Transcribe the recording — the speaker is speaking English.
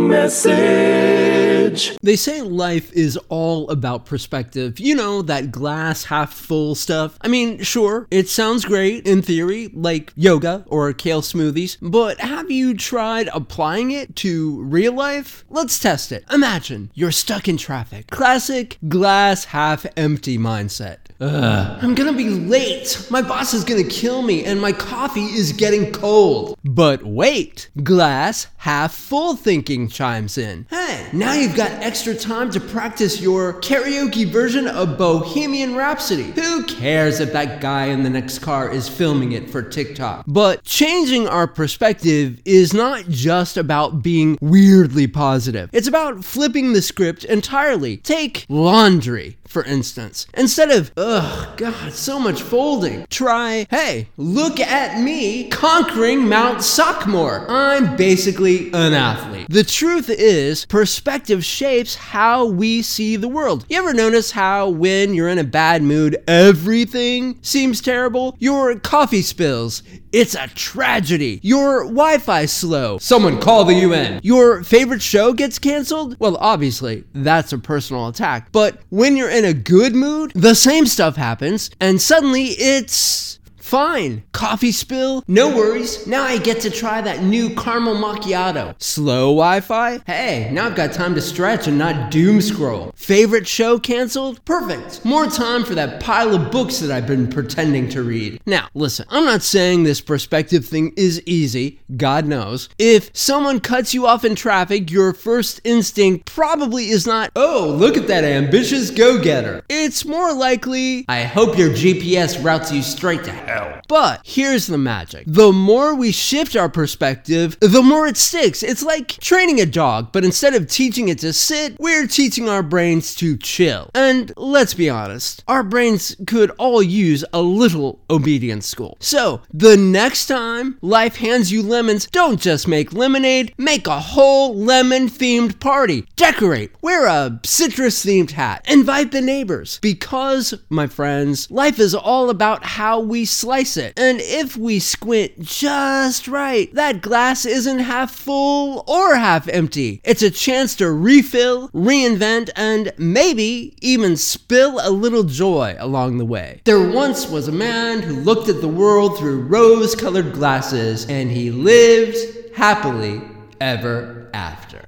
message. They say life is all about perspective. You know, that glass half full stuff. I mean, sure, it sounds great in theory, like yoga or kale smoothies, but have you tried applying it to real life? Let's test it. Imagine you're stuck in traffic. Classic glass half empty mindset. I'm gonna be late. My boss is gonna kill me and my coffee is getting cold. But wait, glass half full thinking chimes in. Hey, now you've got extra time to practice your karaoke version of Bohemian Rhapsody. Who cares if that guy in the next car is filming it for TikTok? But changing our perspective is not just about being weirdly positive. It's about flipping the script entirely. Take laundry, for instance. Instead of, ugh, God, so much folding, try, hey, look at me conquering Mount Sockmore. I'm basically an athlete. The truth is, perspective shapes how we see the world. You ever notice how when you're in a bad mood, everything seems terrible? Your coffee spills. It's a tragedy. Your Wi-Fi's slow. Someone call the UN. Your favorite show gets canceled? Well, obviously, that's a personal attack. But when you're in a good mood, the same stuff happens, and suddenly it's fine. Coffee spill? No worries. Now I get to try that new caramel macchiato. Slow Wi-Fi? Hey, now I've got time to stretch and not doom scroll. Favorite show canceled? Perfect. More time for that pile of books that I've been pretending to read. Now, listen, I'm not saying this perspective thing is easy. God knows. If someone cuts you off in traffic, your first instinct probably is not, oh, look at that ambitious go-getter. It's more likely, I hope your GPS routes you straight to hell. But here's the magic. The more we shift our perspective, the more it sticks. It's like training a dog, but instead of teaching it to sit, we're teaching our brains to chill. And let's be honest, our brains could all use a little obedience school. So the next time life hands you lemons, don't just make lemonade, make a whole lemon-themed party. Decorate, wear a citrus-themed hat, invite the neighbors. Because, my friends, life is all about how we slice it. And if we squint just right, that glass isn't half full or half empty. It's a chance to refill, reinvent, and maybe even spill a little joy along the way. There once was a man who looked at the world through rose-colored glasses, and he lived happily ever after.